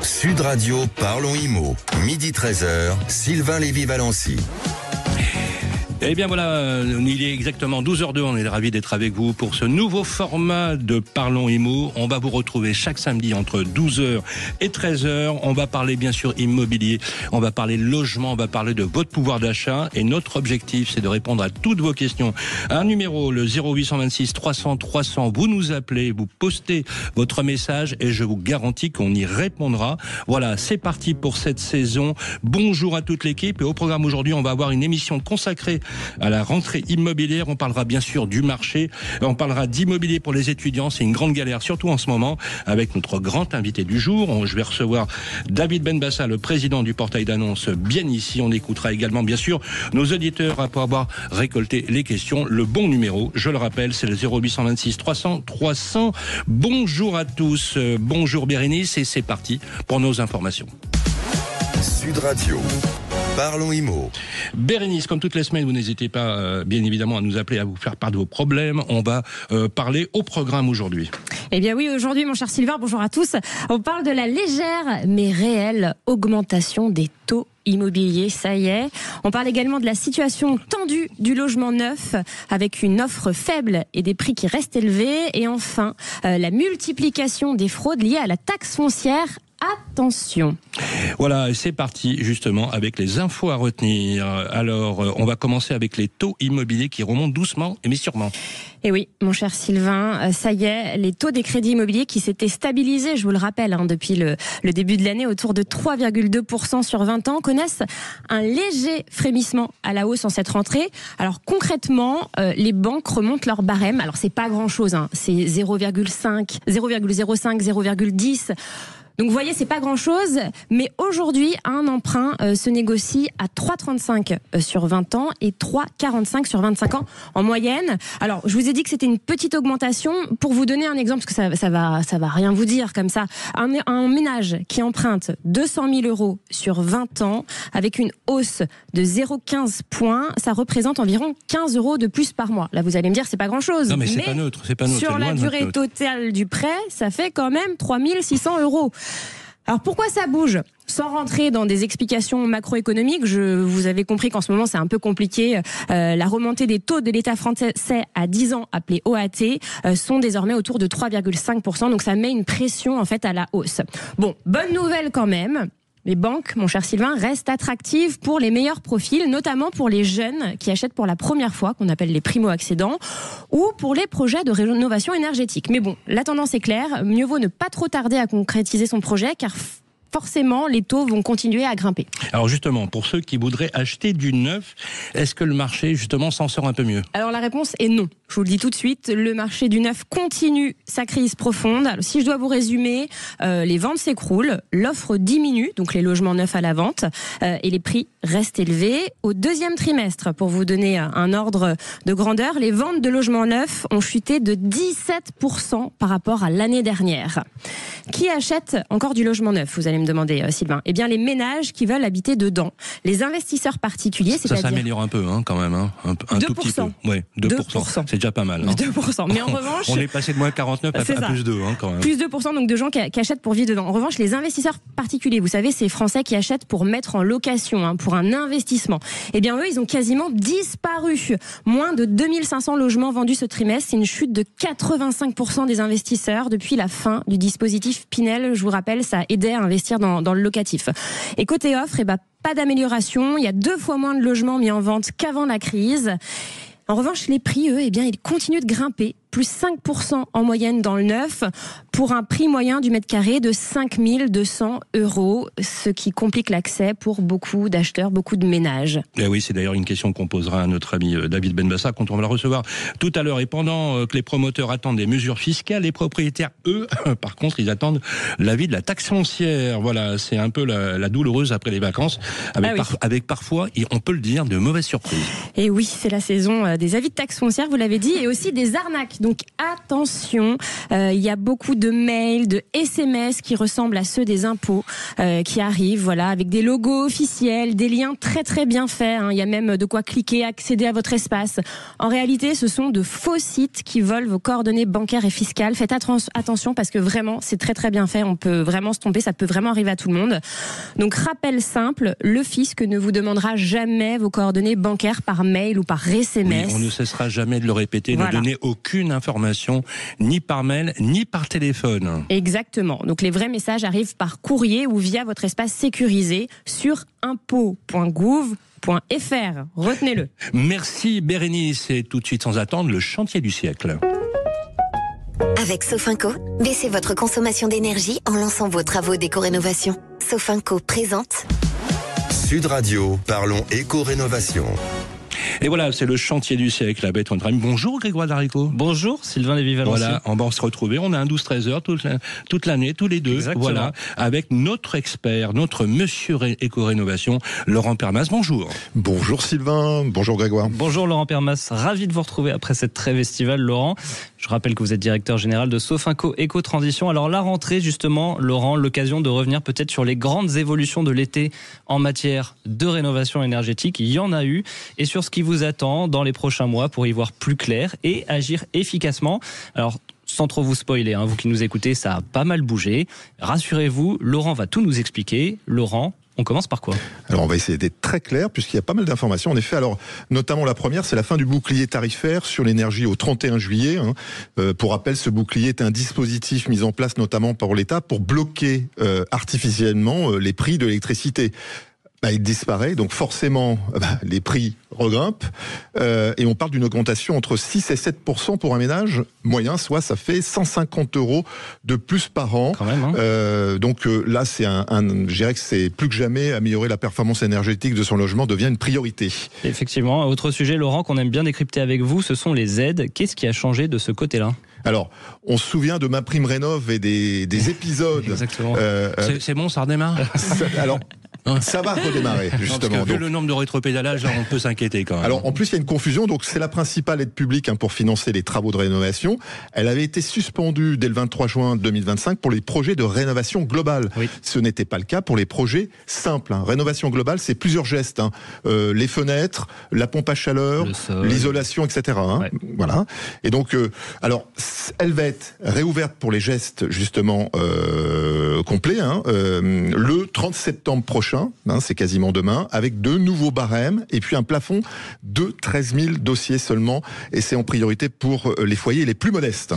Sud Radio, parlons IMO. Midi 13h, Sylvain Lévy-Valency. Eh bien voilà, il est exactement 12h02, on est ravis d'être avec vous pour ce nouveau format de Parlons Immo. On va vous retrouver chaque samedi entre 12h et 13h. On va parler bien sûr immobilier, on va parler logement, on va parler de votre pouvoir d'achat. Et notre objectif, c'est de répondre à toutes vos questions. Un numéro, le 0826 300 300, vous nous appelez, vous postez votre message et je vous garantis qu'on y répondra. Voilà, c'est parti pour cette saison. Bonjour à toute l'équipe. Et au programme aujourd'hui, on va avoir une émission consacrée à la rentrée immobilière. On parlera bien sûr du marché, on parlera d'immobilier pour les étudiants. C'est une grande galère, surtout en ce moment, avec notre grand invité du jour. Je vais recevoir David Benbassa, le président du portail d'annonces Bien Ici. On écoutera également bien sûr nos auditeurs après avoir récolté les questions. Le bon numéro, je le rappelle, c'est le 0826 300 300. Bonjour à tous, bonjour Bérénice, et c'est parti pour nos informations. Sud Radio. Parlons IMO. Bérénice, comme toutes les semaines, vous n'hésitez pas, bien évidemment, à nous appeler, à vous faire part de vos problèmes. On va parler au programme aujourd'hui. Eh bien oui, aujourd'hui, mon cher Sylvain, bonjour à tous. On parle de la légère mais réelle augmentation des taux immobilier, ça y est. On parle également de la situation tendue du logement neuf avec une offre faible et des prix qui restent élevés. Et enfin, la multiplication des fraudes liées à la taxe foncière. Attention. Voilà, c'est parti justement avec les infos à retenir. Alors, on va commencer avec les taux immobiliers qui remontent doucement mais sûrement. Et oui, mon cher Sylvain, ça y est, les taux des crédits immobiliers qui s'étaient stabilisés, je vous le rappelle, depuis le début de l'année, autour de 3,2% sur 20 ans, connaissent un léger frémissement à la hausse en cette rentrée. Alors concrètement, les banques remontent leur barème. Alors c'est pas grand-chose, c'est 0,05, 0,10. Donc vous voyez, c'est pas grand-chose, mais aujourd'hui, un emprunt se négocie à 3,35 sur 20 ans et 3,45 sur 25 ans en moyenne. Alors, je vous ai dit que c'était une petite augmentation. Pour vous donner un exemple, parce que ça va rien vous dire comme ça, un ménage qui emprunte 200 000 euros sur 20 ans, avec une hausse de 0,15 points, ça représente environ 15 euros de plus par mois. Là, vous allez me dire, c'est pas grand-chose. Non, mais c'est pas neutre. Sur la durée totale du prêt, ça fait quand même 3 600 euros. Alors pourquoi ça bouge ? Sans rentrer dans des explications macroéconomiques, vous avez compris qu'en ce moment c'est un peu compliqué. La remontée des taux de l'État français à 10 ans, appelés OAT, sont désormais autour de 3,5%. Donc ça met une pression en fait à la hausse. Bon, bonne nouvelle quand même. Les banques, mon cher Sylvain, restent attractives pour les meilleurs profils, notamment pour les jeunes qui achètent pour la première fois, qu'on appelle les primo-accédants, ou pour les projets de rénovation énergétique. Mais bon, la tendance est claire, mieux vaut ne pas trop tarder à concrétiser son projet, car forcément, les taux vont continuer à grimper. Alors justement, pour ceux qui voudraient acheter du neuf, est-ce que le marché, justement, s'en sort un peu mieux ? Alors la réponse est non. Je vous le dis tout de suite, le marché du neuf continue sa crise profonde. Alors, si je dois vous résumer, les ventes s'écroulent, l'offre diminue, donc les logements neufs à la vente, et les prix restent élevés. Au deuxième trimestre, pour vous donner un ordre de grandeur, les ventes de logements neufs ont chuté de 17% par rapport à l'année dernière. Qui achète encore du logement neuf, vous allez me demander, Sylvain ? Eh bien, les ménages qui veulent habiter dedans. Les investisseurs particuliers, c'est-à-dire... Ça s'améliore un peu, quand même, un 2%. tout petit peu. Oui, 2%. C'est déjà pas mal. 2%. Mais en revanche... On est passé de moins 49 à plus 2, quand même. Plus 2% donc de gens qui achètent pour vivre dedans. En revanche, les investisseurs particuliers, vous savez, ces Français qui achètent pour mettre en location, pour un investissement, eh bien, eux, ils ont quasiment disparu. Moins de 2500 logements vendus ce trimestre. C'est une chute de 85% des investisseurs depuis la fin du dispositif Pinel. Je vous rappelle, ça aidait à investir dans le locatif. Et côté offre, pas d'amélioration. Il y a 2 fois moins de logements mis en vente qu'avant la crise. En revanche, les prix, eux, ils continuent de grimper. Plus 5% en moyenne dans le neuf, pour un prix moyen du mètre carré de 5 200 €, ce qui complique l'accès pour beaucoup d'acheteurs, beaucoup de ménages. Et oui, c'est d'ailleurs une question qu'on posera à notre ami David Benbassa quand on va le recevoir tout à l'heure. Et pendant que les promoteurs attendent des mesures fiscales, les propriétaires, eux, par contre, ils attendent l'avis de la taxe foncière. Voilà, c'est un peu la douloureuse après les vacances, avec parfois, on peut le dire, de mauvaises surprises. Et oui, c'est la saison des avis de taxe foncière, vous l'avez dit, et aussi des arnaques Donc attention, il y a beaucoup de mails, de SMS qui ressemblent à ceux des impôts qui arrivent, voilà, avec des logos officiels, des liens très très bien faits. Il y a même de quoi cliquer, accéder à votre espace. En réalité, ce sont de faux sites qui volent vos coordonnées bancaires et fiscales. Faites attention parce que vraiment, c'est très très bien fait. On peut vraiment se tromper, ça peut vraiment arriver à tout le monde. Donc rappel simple, le fisc ne vous demandera jamais vos coordonnées bancaires par mail ou par SMS. Oui, on ne cessera jamais de le répéter, Voilà. ne donner aucune information, ni par mail, ni par téléphone. Exactement. Donc les vrais messages arrivent par courrier ou via votre espace sécurisé sur impôts.gouv.fr. Retenez-le. Merci Bérénice, et tout de suite sans attendre, le chantier du siècle. Avec Sofinco, baissez votre consommation d'énergie en lançant vos travaux d'éco-rénovation. Sofinco présente Sud Radio, parlons éco-rénovation. Et voilà, c'est le chantier du siècle avec notre ami. Bonjour Grégoire Darico. Bonjour Sylvain Lévy-Valency. Voilà, on va se retrouver. On a un 12-13 heures toute l'année, tous les deux. Exactement. Voilà, avec notre expert, notre monsieur éco-rénovation, Laurent Permas. Bonjour. Bonjour Sylvain, bonjour Grégoire. Bonjour Laurent Permas, ravi de vous retrouver après cette trêve estivale Laurent. Je rappelle que vous êtes directeur général de Sofinco Éco-Transition. Alors la rentrée justement, Laurent, l'occasion de revenir peut-être sur les grandes évolutions de l'été en matière de rénovation énergétique. Il y en a eu et sur ce qui vous attend dans les prochains mois pour y voir plus clair et agir efficacement. Alors sans trop vous spoiler, vous qui nous écoutez, ça a pas mal bougé. Rassurez-vous, Laurent va tout nous expliquer. Laurent, on commence par quoi ? Alors on va essayer d'être très clair puisqu'il y a pas mal d'informations. En effet, alors notamment la première, c'est la fin du bouclier tarifaire sur l'énergie au 31 juillet. Pour rappel, ce bouclier est un dispositif mis en place notamment par l'État pour bloquer artificiellement les prix de l'électricité. Il disparaît, donc forcément les prix regrimpent et on parle d'une augmentation entre 6 et 7% pour un ménage moyen, soit ça fait 150 € de plus par an. Quand même, donc là, c'est je dirais que c'est plus que jamais améliorer la performance énergétique de son logement devient une priorité. Effectivement, autre sujet Laurent qu'on aime bien décrypter avec vous, ce sont les aides. Qu'est-ce qui a changé de ce côté-là ? Alors, on se souvient de MaPrimeRénov' et des épisodes. Exactement. C'est bon, ça redémarre ? Alors, ça va redémarrer, justement. Parce que vu le nombre de rétropédalages, on peut s'inquiéter quand même. Alors, en plus, il y a une confusion. Donc, c'est la principale aide publique pour financer les travaux de rénovation. Elle avait été suspendue dès le 23 juin 2025 pour les projets de rénovation globale. Oui. Ce n'était pas le cas pour les projets simples. Rénovation globale, c'est plusieurs gestes. Les fenêtres, la pompe à chaleur, l'isolation, etc. Ouais. Voilà. Et donc, alors, elle va être réouverte pour les gestes, justement, complets, le 30 septembre prochain. C'est quasiment demain, avec de nouveaux barèmes et puis un plafond de 13 000 dossiers seulement. Et c'est en priorité pour les foyers les plus modestes.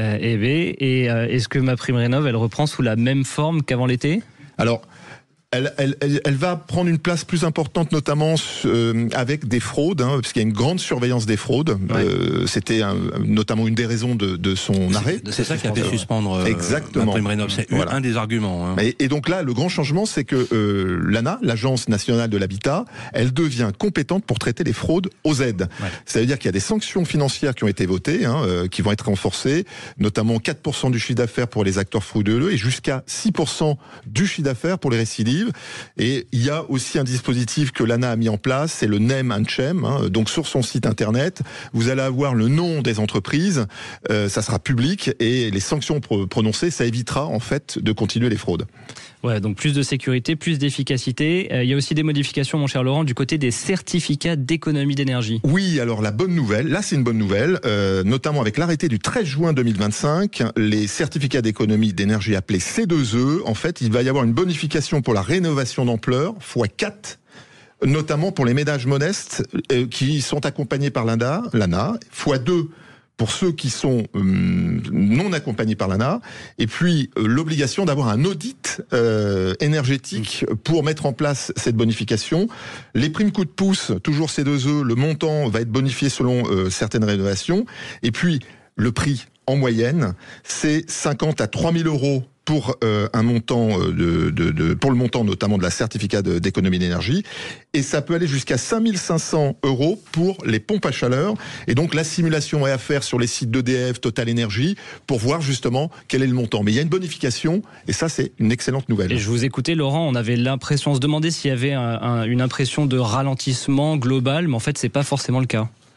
Est-ce que MaPrimeRénov', elle reprend sous la même forme qu'avant l'été ? Alors, elle va prendre une place plus importante, notamment avec des fraudes, parce qu'il y a une grande surveillance des fraudes. Ouais. C'était notamment une des raisons de son arrêt. C'est ça qui a fait suspendre MaPrimeRénov'. C'est un des arguments. Et donc là, le grand changement, c'est que l'ANA, l'Agence nationale de l'habitat, elle devient compétente pour traiter les fraudes aux aides. Ouais. Ça veut dire qu'il y a des sanctions financières qui ont été votées, qui vont être renforcées, notamment 4% du chiffre d'affaires pour les acteurs frauduleux et jusqu'à 6% du chiffre d'affaires pour les récidives. Et il y a aussi un dispositif que l'ANA a mis en place, c'est le Name and Shame. Donc sur son site internet, vous allez avoir le nom des entreprises, ça sera public et les sanctions prononcées, ça évitera en fait de continuer les fraudes. Ouais, donc plus de sécurité, plus d'efficacité. Il y a aussi des modifications, mon cher Laurent, du côté des certificats d'économie d'énergie. Oui, alors la bonne nouvelle, là c'est une bonne nouvelle, notamment avec l'arrêté du 13 juin 2025, les certificats d'économie d'énergie appelés C2E, en fait, il va y avoir une bonification pour la rénovation d'ampleur, x4, notamment pour les ménages modestes qui sont accompagnés par l'ANA, x2 pour ceux qui sont non accompagnés par l'ANA, et puis l'obligation d'avoir un audit énergétique pour mettre en place cette bonification. Les primes coup de pouce, toujours C2E, le montant va être bonifié selon certaines rénovations, et puis le prix en moyenne, c'est 50 à 3 000 € pour un montant pour le montant notamment de la certificat d'économie d'énergie, et ça peut aller jusqu'à 5 500 € pour les pompes à chaleur. Et donc la simulation est à faire sur les sites d'EDF, Total Energy, pour voir justement quel est le montant. Mais il y a une bonification, et ça c'est une excellente nouvelle. Et je vous écoutais Laurent, on avait l'impression, on se demandait s'il y avait une impression de ralentissement global, mais en fait c'est pas forcément le cas.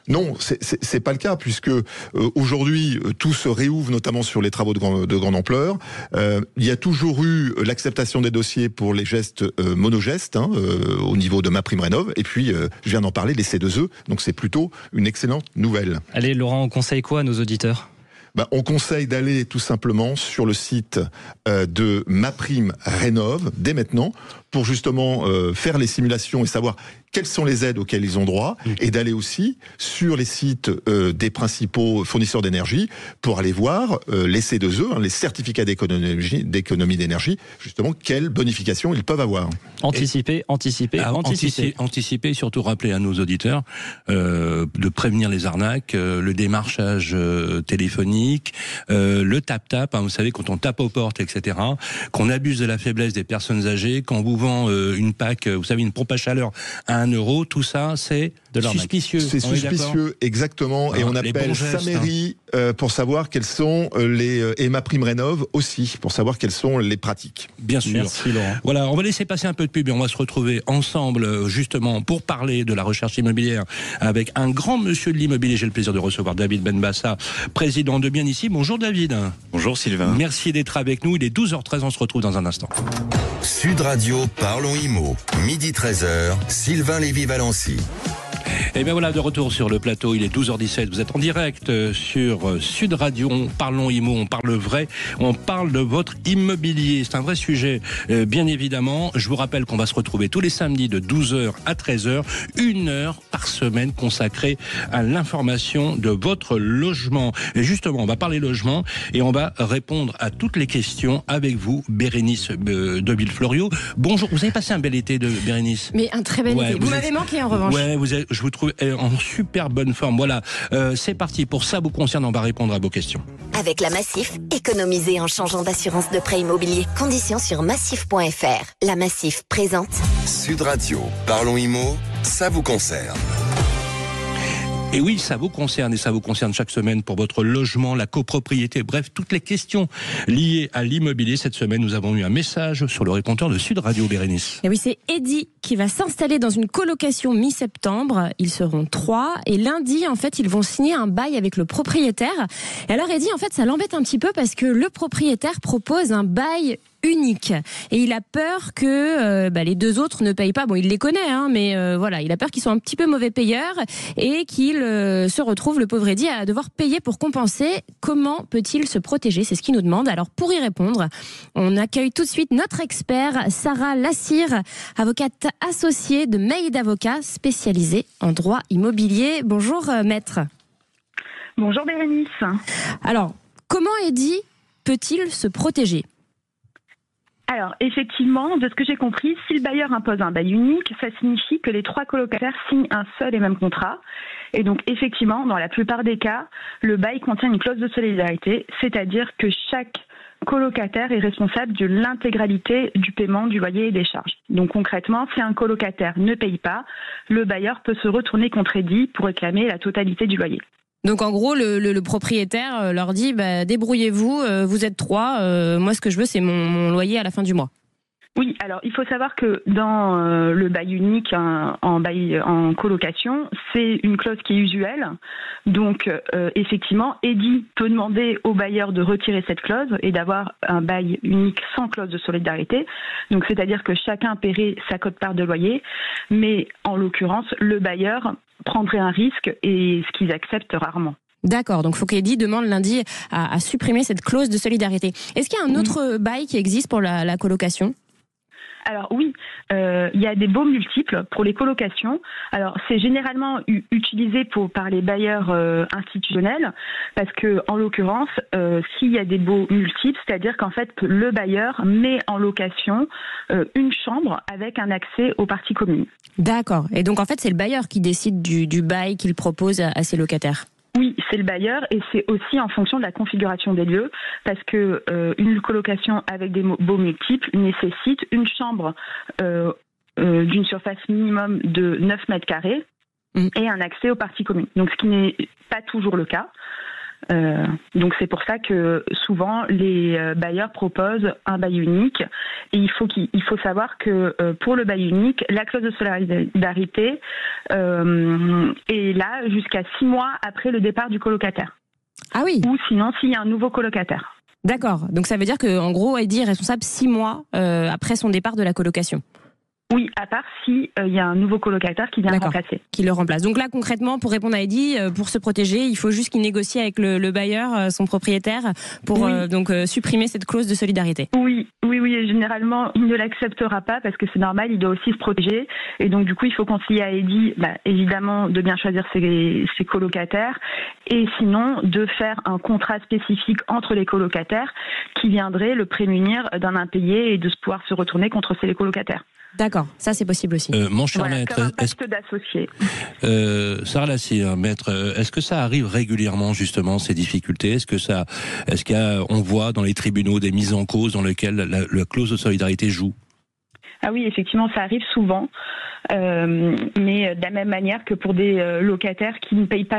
Non, c'est pas le cas, puisque aujourd'hui tout se réouvre, notamment sur les travaux de grande ampleur. Il y a toujours eu l'acceptation des dossiers pour les gestes monogestes au niveau de MaPrimeRénov', et puis je viens d'en parler, les C2E, donc c'est plutôt une excellente nouvelle. Allez Laurent, on conseille quoi à nos auditeurs ? On conseille d'aller tout simplement sur le site de MaPrimeRénov' dès maintenant pour justement faire les simulations et savoir quelles sont les aides auxquelles ils ont droit, et d'aller aussi sur les sites des principaux fournisseurs d'énergie pour aller voir les C2E, les certificats d'économie d'énergie, justement, quelles bonifications ils peuvent avoir. Anticiper. Anticiper, surtout rappeler à nos auditeurs de prévenir les arnaques, le démarchage téléphonique, le tap-tap, vous savez, quand on tape aux portes, etc., qu'on abuse de la faiblesse des personnes âgées, quand vous vend une PAC, vous savez, une pompe à chaleur à 1 euro, tout ça, c'est de suspicieux. C'est suspicieux, exactement, et on appelle sa mairie pour savoir quels sont et MaPrimeRénov' aussi, pour savoir quelles sont les pratiques. Bien sûr. Merci Laurent. Voilà, on va laisser passer un peu de pub et on va se retrouver ensemble justement pour parler de la recherche immobilière avec un grand monsieur de l'immobilier. J'ai le plaisir de recevoir David Benbassa, président de Bien Ici. Bonjour David. Bonjour Sylvain. Merci d'être avec nous. Il est 12h13, on se retrouve dans un instant. Sud Radio, parlons IMO. Midi 13h, Sylvain Lévy-Valency. Et bien voilà, de retour sur le plateau, il est 12h17, vous êtes en direct sur Sud Radio, on parle IMO, on parle vrai, on parle de votre immobilier, c'est un vrai sujet, bien évidemment. Je vous rappelle qu'on va se retrouver tous les samedis de 12h à 13h, 1 heure par semaine consacrée à l'information de votre logement. Et justement, on va parler logement et on va répondre à toutes les questions avec vous, Bérénice de Villefloriot. Bonjour, vous avez passé un bel été, Bérénice? Mais un très bel été, vous m'avez manqué en revanche. Ouais, je vous trouve en super bonne forme. Voilà, c'est parti. Pour ça vous concerne, on va répondre à vos questions. Avec la Massif, économisez en changeant d'assurance de prêt immobilier. Conditions sur massif.fr. La Massif présente Sud Radio, parlons IMO, ça vous concerne. Et oui, ça vous concerne et ça vous concerne chaque semaine pour votre logement, la copropriété, bref, toutes les questions liées à l'immobilier. Cette semaine, nous avons eu un message sur le répondeur de Sud Radio, Bérénice. Et oui, c'est Eddy qui va s'installer dans une colocation mi-septembre. Ils seront 3 et lundi, en fait, ils vont signer un bail avec le propriétaire. Et alors, Eddy, en fait, ça l'embête un petit peu parce que le propriétaire propose un bail unique et il a peur que les deux autres ne payent pas. Bon, il les connaît, mais voilà, il a peur qu'ils soient un petit peu mauvais payeurs et qu'il se retrouve, le pauvre Eddy, à devoir payer pour compenser. Comment peut-il se protéger? C'est ce qu'il nous demande. Alors, pour y répondre, on accueille tout de suite notre expert, Sarah Lassire, avocate associée de Made Avocat, spécialisée en droit immobilier. Bonjour, maître. Bonjour, Bérénice. Alors, comment Eddy peut-il se protéger? Alors, effectivement, de ce que j'ai compris, si le bailleur impose un bail unique, ça signifie que les 3 colocataires signent un seul et même contrat. Et donc, effectivement, dans la plupart des cas, le bail contient une clause de solidarité, c'est-à-dire que chaque colocataire est responsable de l'intégralité du paiement du loyer et des charges. Donc concrètement, si un colocataire ne paye pas, le bailleur peut se retourner contre Eddy pour réclamer la totalité du loyer. Donc en gros, le propriétaire leur dit débrouillez-vous, vous êtes 3, moi ce que je veux c'est mon loyer à la fin du mois. Oui, alors il faut savoir que dans le bail unique en colocation, c'est une clause qui est usuelle. Donc effectivement, Eddy peut demander au bailleur de retirer cette clause et d'avoir un bail unique sans clause de solidarité. Donc c'est-à-dire que chacun paierait sa quote-part de loyer, mais en l'occurrence, le bailleur prendrait un risque et ce qu'ils acceptent rarement. D'accord, donc il faut qu'Eddy demande lundi à supprimer cette clause de solidarité. Est-ce qu'il y a un autre bail qui existe pour la colocation ? Alors oui, il y a des baux multiples pour les colocations. Alors c'est généralement utilisé par les bailleurs institutionnels parce que en l'occurrence, s'il y a des baux multiples, c'est-à-dire qu'en fait le bailleur met en location une chambre avec un accès aux parties communes. D'accord. Et donc en fait c'est le bailleur qui décide du bail qu'il propose à ses locataires. Oui, c'est le bailleur et c'est aussi en fonction de la configuration des lieux parce que une colocation avec des baux multiples nécessite une chambre d'une surface minimum de 9 mètres carrés et un accès aux parties communes. Donc ce qui n'est pas toujours le cas. Donc c'est pour ça que souvent les bailleurs proposent un bail unique il faut savoir que pour le bail unique, la clause de solidarité est là jusqu'à 6 mois après le départ du colocataire. Ah oui. Ou sinon s'il y a un nouveau colocataire. D'accord. Donc ça veut dire qu'en gros, Heidi est responsable 6 mois après son départ de la colocation. Oui, à part si y a un nouveau colocataire qui vient le remplacer. Qui le remplace. Donc là, concrètement, pour répondre à Heidi, pour se protéger, il faut juste qu'il négocie avec le bailleur, son propriétaire, pour donc supprimer cette clause de solidarité. Oui. Et généralement, il ne l'acceptera pas parce que c'est normal, il doit aussi se protéger. Et donc, du coup, il faut conseiller à Heidi, évidemment, de bien choisir ses colocataires et sinon de faire un contrat spécifique entre les colocataires qui viendrait le prémunir d'un impayé et de pouvoir se retourner contre ses colocataires. D'accord, ça c'est possible aussi. Mon cher maître, comme un pacte d'associés. Sarah Lassire, maître, est-ce que ça arrive régulièrement justement ces difficultés ? On voit dans les tribunaux des mises en cause dans lesquelles la clause de solidarité joue ? Ah oui, effectivement, ça arrive souvent, mais de la même manière que pour des locataires qui ne payent pas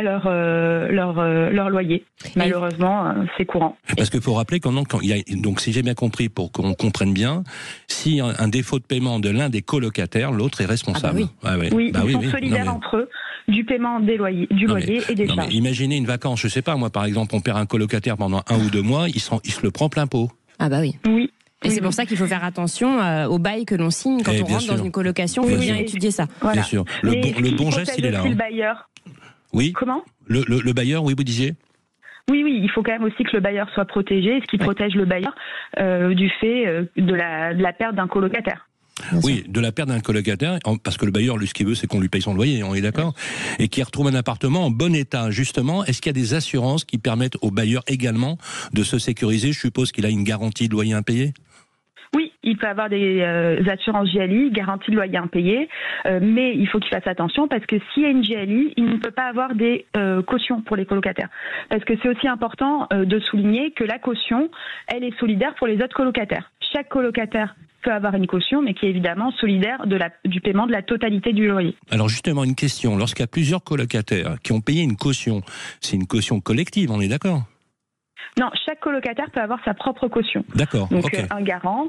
leur loyer. Malheureusement, c'est courant. Parce qu'il faut rappeler donc si j'ai bien compris, pour qu'on comprenne bien, si un défaut de paiement de l'un des colocataires, l'autre est responsable. Ils sont solidaires entre eux du paiement du loyer et des charges. Imaginez une vacance, je sais pas, moi par exemple, on perd un colocataire pendant 1 ou 2 mois, il se le prend plein pot. Ah bah oui. Oui. Et c'est pour ça qu'il faut faire attention au bail que l'on signe quand on rentre dans une colocation. Il faut bien étudier ça. Voilà. Bien sûr. Le bon geste, il est là. Le bailleur. Oui. Comment ? Le bailleur, oui, vous disiez ? Oui, il faut quand même aussi que le bailleur soit protégé, ce qui protège le bailleur du fait de la perte d'un colocataire. Oui, de la perte d'un colocataire, parce que le bailleur, lui, ce qu'il veut, c'est qu'on lui paye son loyer, on est d'accord ? Et qu'il retrouve un appartement en bon état. Justement, est-ce qu'il y a des assurances qui permettent au bailleur également de se sécuriser ? Je suppose qu'il a une garantie de loyer impayé ? Oui, il peut avoir des assurances GLI, garantie de loyer impayé, mais il faut qu'il fasse attention parce que s'il y a une GLI, il ne peut pas avoir des cautions pour les colocataires. Parce que c'est aussi important de souligner que la caution, elle est solidaire pour les autres colocataires. Chaque colocataire peut avoir une caution, mais qui est évidemment solidaire du paiement de la totalité du loyer. Alors justement, une question. Lorsqu'il y a plusieurs colocataires qui ont payé une caution, c'est une caution collective, on est d'accord ? Non, chaque colocataire peut avoir sa propre caution. D'accord. Donc un garant,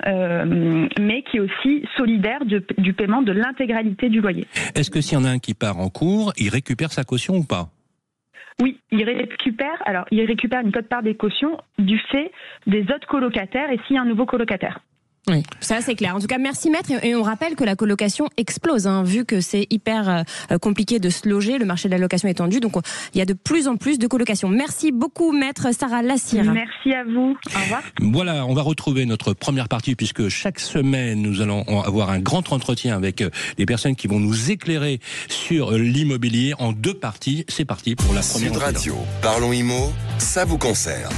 mais qui est aussi solidaire du paiement de l'intégralité du loyer. Est-ce que s'il y en a un qui part en cours, il récupère sa caution ou pas ? Oui, il récupère une quote-part des cautions du fait des autres colocataires et s'il y a un nouveau colocataire. Oui, ça c'est clair. En tout cas, merci maître. Et on rappelle que la colocation explose, vu que c'est hyper compliqué de se loger. Le marché de la location est tendu, donc il y a de plus en plus de colocations. Merci beaucoup, maître Sarah Lassire. Merci à vous. Au revoir. Voilà, on va retrouver notre première partie puisque chaque semaine nous allons avoir un grand entretien avec des personnes qui vont nous éclairer sur l'immobilier en 2 parties. C'est parti pour la première. Sud Radio, parlons IMO, ça vous concerne.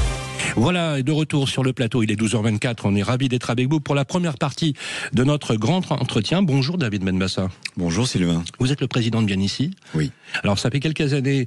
Voilà, de retour sur le plateau, il est 12h24, on est ravis d'être avec vous pour la première partie de notre grand entretien. Bonjour David Benbassa. Bonjour Sylvain. Vous êtes le président de Bien Ici. Oui. Alors ça fait quelques années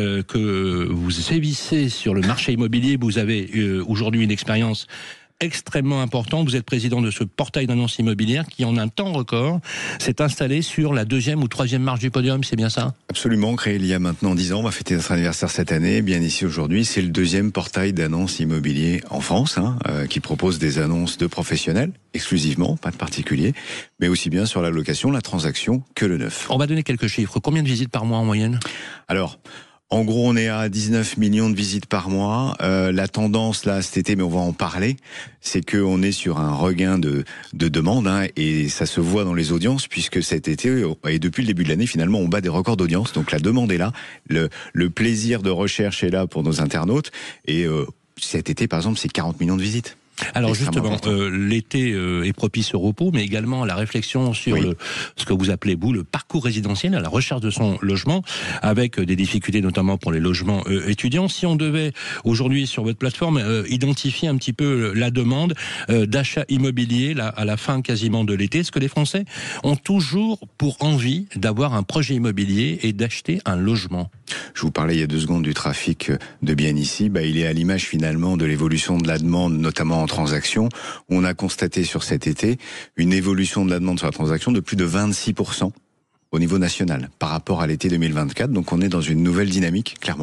que vous sévissez sur le marché immobilier, vous avez aujourd'hui une expérience extrêmement important. Vous êtes président de ce portail d'annonces immobilières qui, en un temps record, s'est installé sur la 2e ou 3e marche du podium, c'est bien ça ? Absolument, créé il y a maintenant 10 ans. On va fêter notre anniversaire cette année. Bien Ici aujourd'hui, c'est le 2e portail d'annonces immobilières en France, qui propose des annonces de professionnels, exclusivement, pas de particuliers, mais aussi bien sur la location, la transaction que le neuf. On va donner quelques chiffres. Combien de visites par mois en moyenne ? Alors, en gros, on est à 19 millions de visites par mois. La tendance, là, cet été, mais on va en parler, c'est qu'on est sur un regain de demande, et ça se voit dans les audiences, puisque cet été, et depuis le début de l'année, finalement, on bat des records d'audience. Donc la demande est là, le plaisir de recherche est là pour nos internautes, et cet été, par exemple, c'est 40 millions de visites. Alors justement, l'été est propice au repos, mais également à la réflexion sur ce que vous appelez, vous, le parcours résidentiel, à la recherche de son logement, avec des difficultés notamment pour les logements étudiants. Si on devait aujourd'hui sur votre plateforme identifier un petit peu la demande d'achat immobilier à la fin quasiment de l'été, est-ce que les Français ont toujours pour envie d'avoir un projet immobilier et d'acheter un logement ? Je vous parlais il y a 2 secondes du trafic de Bien Ici. Il est à l'image finalement de l'évolution de la demande, notamment en transaction. On a constaté sur cet été une évolution de la demande sur la transaction de plus de 26% au niveau national par rapport à l'été 2024. Donc on est dans une nouvelle dynamique, clairement.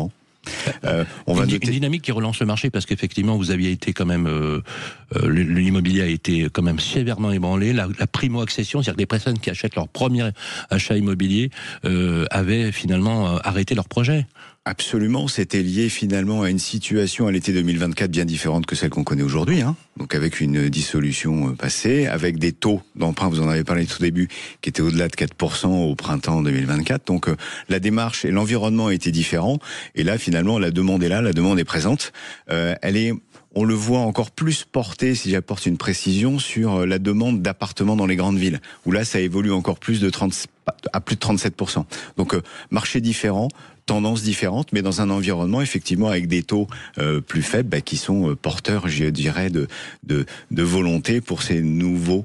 On va une noter... dynamique qui relance le marché parce qu'effectivement vous aviez été quand même l'immobilier a été quand même sévèrement ébranlé. La primo-accession, c'est-à-dire que les personnes qui achètent leur premier achat immobilier avaient finalement arrêté leur projet. Absolument, c'était lié finalement à une situation à l'été 2024 bien différente que celle qu'on connaît aujourd'hui, hein. Donc avec une dissolution passée, avec des taux d'emprunt, vous en avez parlé tout début, qui étaient au-delà de 4% au printemps 2024. Donc la démarche et l'environnement étaient différents. Et là, finalement, la demande est là, la demande est présente. On le voit encore plus porté, si j'apporte une précision, sur la demande d'appartements dans les grandes villes, où là, ça évolue encore plus à plus de 37%. Donc marché différent, tendance différente, mais dans un environnement effectivement avec des taux plus faibles, qui sont porteurs, je dirais, de volonté pour ces nouveaux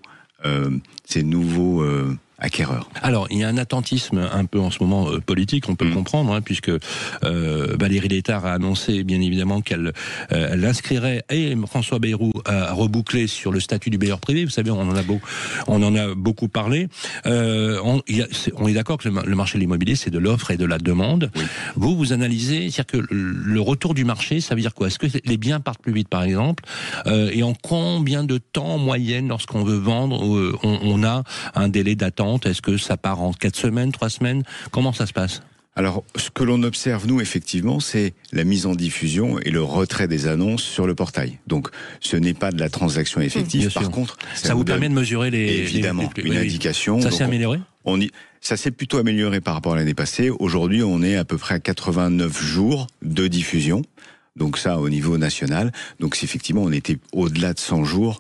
acquéreurs. Alors, il y a un attentisme un peu en ce moment politique, on peut le comprendre, hein, puisque Valérie Létard a annoncé bien évidemment qu'elle inscrirait et François Bayrou à reboucler sur le statut du bailleur privé. Vous savez, on en a beaucoup parlé. On est d'accord que le marché de l'immobilier, c'est de l'offre et de la demande. Oui. Vous analysez, c'est-à-dire que le retour du marché, ça veut dire quoi? Est-ce que les biens partent plus vite, par exemple, et en combien de temps en moyenne, lorsqu'on veut vendre, on a un délai d'attente? Est-ce que ça part en 4 semaines, 3 semaines? Comment ça se passe? Alors, ce que l'on observe, nous, effectivement, c'est la mise en diffusion et le retrait des annonces sur le portail. Donc, ce n'est pas de la transaction effective. Par contre, ça vous permet de mesurer évidemment, une indication. Ça s'est amélioré? Ça s'est plutôt amélioré par rapport à l'année passée. Aujourd'hui, on est à peu près à 89 jours de diffusion. Donc ça, au niveau national. Donc effectivement, on était au-delà de 100 jours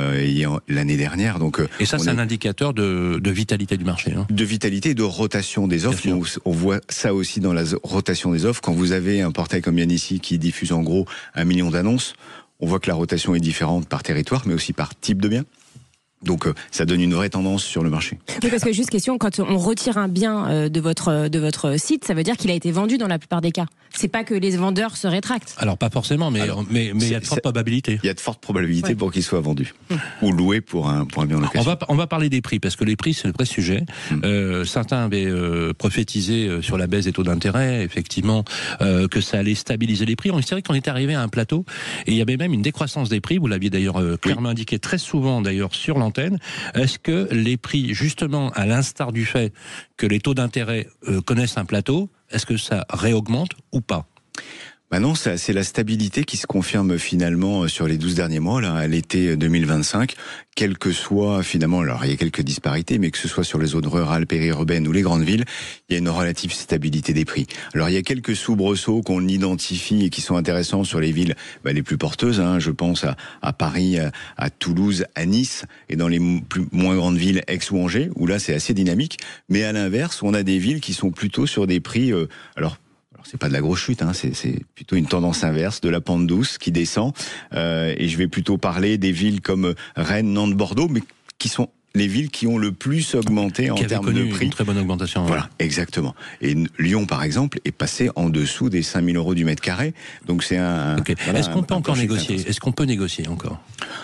l'année dernière. Donc, et ça, c'est un indicateur de vitalité du marché. Hein. De vitalité et de rotation des offres. On voit ça aussi dans la rotation des offres. Quand vous avez un portail comme Yannissi qui diffuse en gros 1 million d'annonces, on voit que la rotation est différente par territoire, mais aussi par type de bien. Donc ça donne une vraie tendance sur le marché. Oui, parce que juste question, quand on retire un bien de votre site, ça veut dire qu'il a été vendu dans la plupart des cas. C'est pas que les vendeurs se rétractent. Alors pas forcément, mais il y a de fortes probabilités. Il y a de fortes probabilités pour qu'il soit vendu ou loué pour un bien en location. On va parler des prix parce que les prix c'est le vrai sujet. Certains avaient prophétisé sur la baisse des taux d'intérêt, effectivement, que ça allait stabiliser les prix. C'est vrai qu'on est arrivé à un plateau et il y avait même une décroissance des prix. Vous l'aviez d'ailleurs clairement indiqué très souvent d'ailleurs sur l'antenne. Est-ce que les prix, justement, à l'instar du fait que les taux d'intérêt connaissent un plateau, est-ce que ça réaugmente ou pas? Bah non, c'est la stabilité qui se confirme finalement sur les 12 derniers mois, là, à l'été 2025, quel que soit finalement, alors il y a quelques disparités, mais que ce soit sur les zones rurales, périurbaines ou les grandes villes, il y a une relative stabilité des prix. Alors il y a quelques soubresauts qu'on identifie et qui sont intéressants sur les villes les plus porteuses, hein, je pense à Paris, à Toulouse, à Nice, et dans les moins grandes villes, Aix ou Angers, où là c'est assez dynamique, mais à l'inverse, on a des villes qui sont plutôt sur des prix, alors c'est pas de la grosse chute, hein, c'est plutôt une tendance inverse, de la pente douce qui descend. Et je vais plutôt parler des villes comme Rennes, Nantes, Bordeaux, mais qui sont les villes qui ont le plus augmenté en termes de prix. Une très bonne augmentation. Voilà, exactement. Et Lyon, par exemple, est passé en dessous des 5 000 € du mètre carré. Donc c'est un. Okay. Voilà, est-ce qu'on peut encore négocier? Est-ce qu'on peut négocier encore?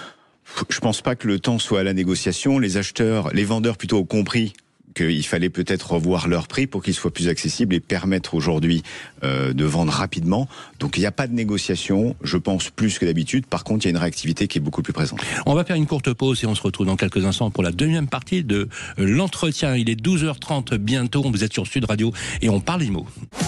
Je pense pas que le temps soit à la négociation. Les vendeurs plutôt ont compris qu'il fallait peut-être revoir leur prix pour qu'ils soient plus accessibles et permettre aujourd'hui de vendre rapidement. Donc il n'y a pas de négociation, je pense, plus que d'habitude. Par contre, il y a une réactivité qui est beaucoup plus présente. On va faire une courte pause et on se retrouve dans quelques instants pour la deuxième partie de l'entretien. Il est 12h30 bientôt, vous êtes sur Sud Radio et on parle IMO.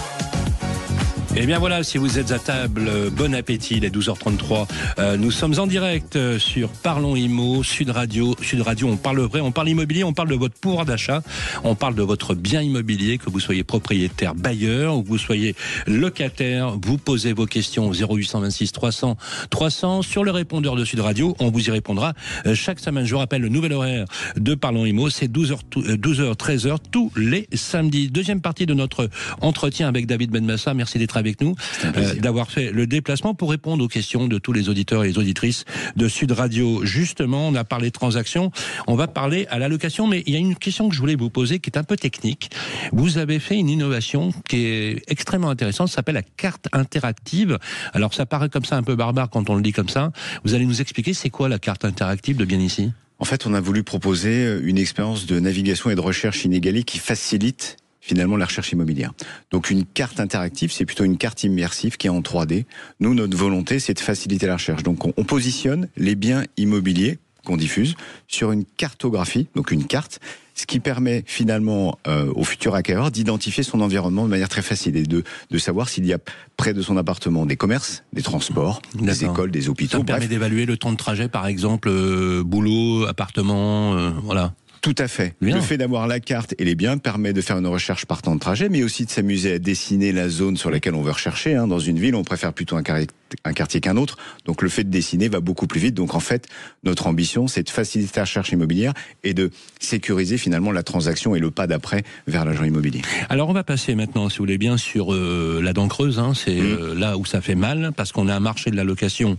Et bien voilà, si vous êtes à table, bon appétit, il est 12h33. Nous sommes en direct sur Parlons Immo, Sud Radio. Sud Radio, on parle vrai, on parle immobilier, on parle de votre pouvoir d'achat, on parle de votre bien immobilier, que vous soyez propriétaire, bailleur, ou que vous soyez locataire. Vous posez vos questions au 0826 300 300 sur le répondeur de Sud Radio. On vous y répondra chaque semaine. Je vous rappelle le nouvel horaire de Parlons Immo, c'est 12h, 13h tous les samedis. Deuxième partie de notre entretien avec David Benmassa. Merci d'être avec nous, d'avoir fait le déplacement pour répondre aux questions de tous les auditeurs et les auditrices de Sud Radio. Justement, on a parlé de transactions, on va parler à la location, mais il y a une question que je voulais vous poser qui est un peu technique. Vous avez fait une innovation qui est extrêmement intéressante, ça s'appelle la carte interactive. Alors ça paraît comme ça un peu barbare quand on le dit comme ça. Vous allez nous expliquer c'est quoi la carte interactive de Bienici? En fait, on a voulu proposer une expérience de navigation et de recherche inégalée qui facilite finalement la recherche immobilière. Donc une carte interactive, c'est plutôt une carte immersive qui est en 3D. Nous, notre volonté, c'est de faciliter la recherche. Donc on positionne les biens immobiliers qu'on diffuse sur une cartographie, donc une carte, ce qui permet finalement au futur acquéreur d'identifier son environnement de manière très facile et de savoir s'il y a près de son appartement des commerces, des transports, des écoles, des hôpitaux. Ça permet d'évaluer le temps de trajet, par exemple, boulot, appartement, voilà. Tout à fait. Bien. Le fait d'avoir la carte et les biens permet de faire une recherche par temps de trajet, mais aussi de s'amuser à dessiner la zone sur laquelle on veut rechercher. Dans une ville, on préfère plutôt un quartier qu'un autre. Donc le fait de dessiner va beaucoup plus vite. Donc en fait, notre ambition, c'est de faciliter la recherche immobilière et de sécuriser finalement la transaction et le pas d'après vers l'agent immobilier. Alors on va passer maintenant, si vous voulez bien, sur la dent creuse. C'est là où ça fait mal, parce qu'on a un marché de la location.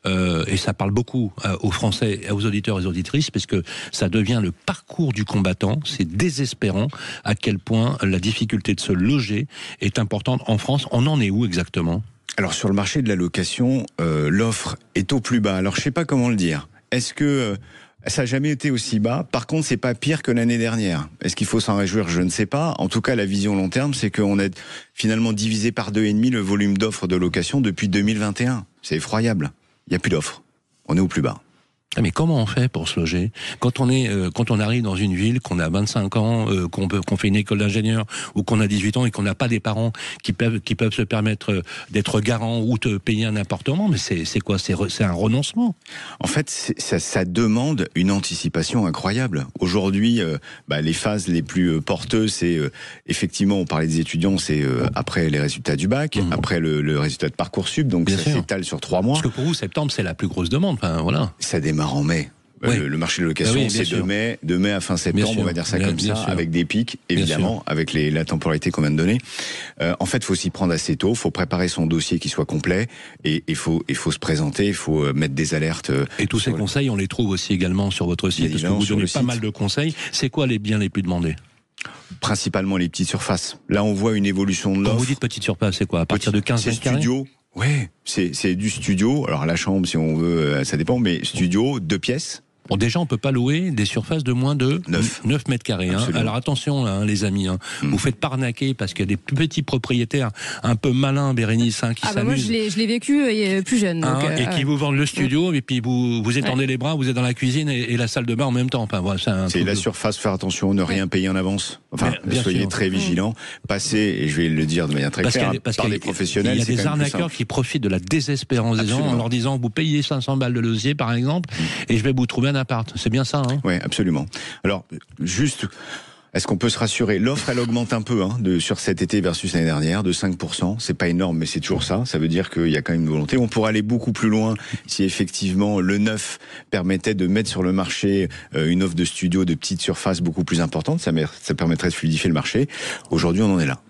Et ça parle beaucoup aux Français, aux auditeurs et aux auditrices, parce que ça devient le parcours du combattant. C'est désespérant à quel point la difficulté de se loger est importante en France. On en est où exactement ? Alors sur le marché de la location, l'offre est au plus bas. Alors je sais pas comment le dire. Est-ce que ça n'a jamais été aussi bas? Par contre, c'est pas pire que l'année dernière. Est-ce qu'il faut s'en réjouir? Je ne sais pas. En tout cas, la vision long terme, c'est qu'on a finalement divisé par 2,5 le volume d'offres de location depuis 2021. C'est effroyable. Il n'y a plus d'offres. On est au plus bas. Mais comment on fait pour se loger quand on arrive dans une ville, qu'on a 25 ans, qu'on fait une école d'ingénieur ou qu'on a 18 ans et qu'on n'a pas des parents qui peuvent se permettre d'être garants ou de payer un appartement? Mais c'est quoi? C'est un renoncement. En fait, ça demande une anticipation incroyable. Aujourd'hui, les phases les plus porteuses, c'est effectivement, on parlait des étudiants, c'est après les résultats du bac, après le résultat de Parcoursup, donc bien ça s'étale sur 3 mois. Parce que pour vous, septembre, c'est la plus grosse demande. Enfin, voilà. Ça démarre en mai. Oui. Le marché de location, c'est de mai à fin septembre, on va dire ça comme ça, avec des pics, évidemment, avec la temporalité qu'on vient de donner. En fait, il faut s'y prendre assez tôt, il faut préparer son dossier qui soit complet, et il faut se présenter, il faut mettre des alertes. Et tous ces conseils, on les trouve aussi également sur votre site, parce que vous donnez pas mal de conseils. C'est quoi les biens les plus demandés? Principalement les petites surfaces. Là, on voit une évolution de l'offre. Quand vous dites petite surface, c'est quoi? À partir de 15 mètres carrés? Studio. Ouais, c'est du studio. Alors la chambre, si on veut, ça dépend, mais studio, 2 pièces. Bon, déjà, on peut pas louer des surfaces de moins de 9 mètres carrés. Alors attention, les amis, vous faites pas arnaquer parce qu'il y a des petits propriétaires un peu malins, Bérénice, qui s'amusent. Moi, je l'ai vécu plus jeune. Donc, et qui vous vendent le studio, et puis vous étendez les bras, vous êtes dans la cuisine et la salle de bain en même temps. Enfin, voilà, c'est la surface, faire attention, ne rien payer en avance. Enfin, soyez très vigilants. Passez, et je vais le dire de manière très claire, par les professionnels. Il y a des arnaqueurs qui profitent de la désespérance des gens en leur disant, vous payez 500 balles de dossier, par exemple, et je vais vous trouver un appart. C'est bien ça, Oui, absolument. Alors, juste, est-ce qu'on peut se rassurer? L'offre, elle augmente un peu, sur cet été versus l'année dernière, de 5%. C'est pas énorme, mais c'est toujours ça. Ça veut dire qu'il y a quand même une volonté. On pourrait aller beaucoup plus loin si effectivement le neuf permettait de mettre sur le marché une offre de studio de petite surface beaucoup plus importante. Ça permettrait de fluidifier le marché. Aujourd'hui, on en est là.